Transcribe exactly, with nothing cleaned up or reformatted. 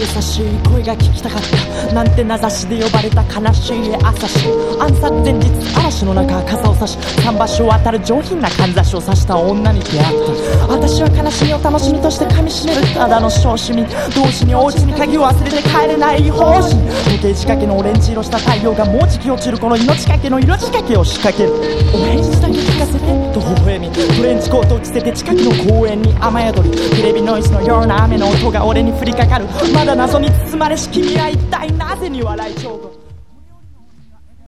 優しい声が聞きたかったなんて名指しで呼ばれた悲しい朝日。暗殺前日嵐の中傘を差し桟橋を渡る上品なかんざしを刺した女に出会った。私は悲しみを楽しみとして噛みしめるただの小市民。同時にお家に鍵を忘れて帰れない法人。時計仕掛けのオレンジ色した太陽がもうじき落ちるこの命かけの色仕掛けを仕掛ける。お前にだけ聞かせてと微笑みトレンチコートを着せて近くの公園に雨宿り。テレビノイズのような雨の音が俺に降りかかる。まだ謎に包まれし君は一体なぜに笑い上手